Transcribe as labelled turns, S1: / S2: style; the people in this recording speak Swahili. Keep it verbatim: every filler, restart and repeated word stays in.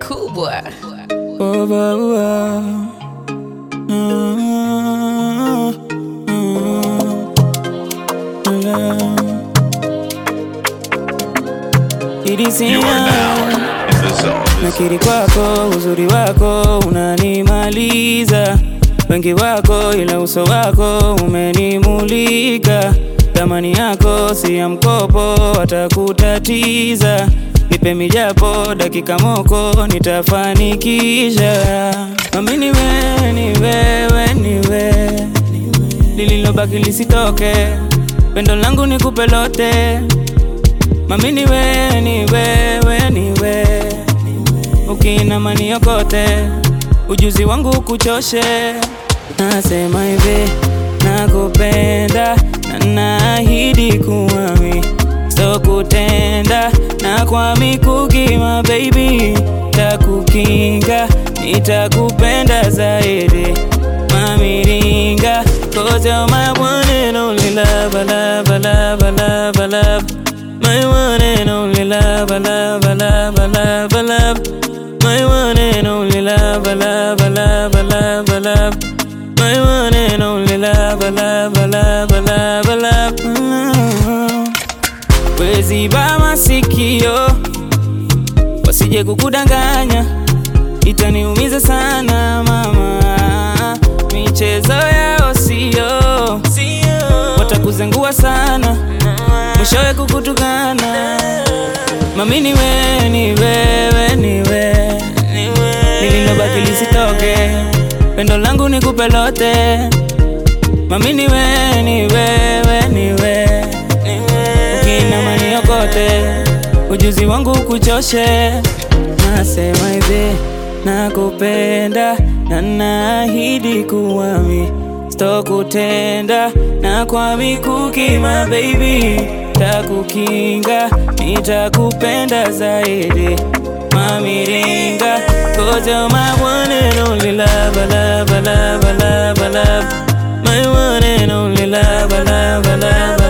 S1: kubwa.
S2: Oh, oh, oh. Mm, mm, mm. Idisia, nakiri kwako, uzuri wako unanimaliza. Wengi wako ila uso wako umenimulika. Thamani yako si ya mkopo, watakutatiza. Nipe mijapo dakika moko, nitafanikisha. Mami ni wewe, ni wewe, ni wewe, lililobaki lisitoke. Pendo langu nikupe lote. Mami ni wewe, ni wewe, ni wewe, ukiinama niokote. Ujuzi wangu kuchoshe. Nasema hivi, nakupenda na naahidi kuwami sitokutenda. Na kwa mikuki my baby, takukinga, nitakupenda zaidi. Mami ringa, cause you're my one and only love, love, love, love, love. My one and only love, love, love, love, love. My one and only love, love, love, love, love. My one and only love, love, love, love, love. Wezi ba masikio, wasije kukudanganya, itaniumiza sana mama. Michezo yao sio, watakuzengua sana, mwishowe kukutukana. Mami ni wewe, ni wewe, ni wewe, lililobaki lisitoke. Pendo langu nikupe lote. Mami ni wewe, ni wewe, ni wewe, ukiinama niokote. Ujuzi wangu kuchoshe. Nasema hivi, nakupenda na naahidi kuwami sitokutenda. Na kwa mikuki my baby, takukinga, nitakupenda zaidi. Mami ringa, cause you're my one and only love, love, love, love, love. My one and only love, love, love.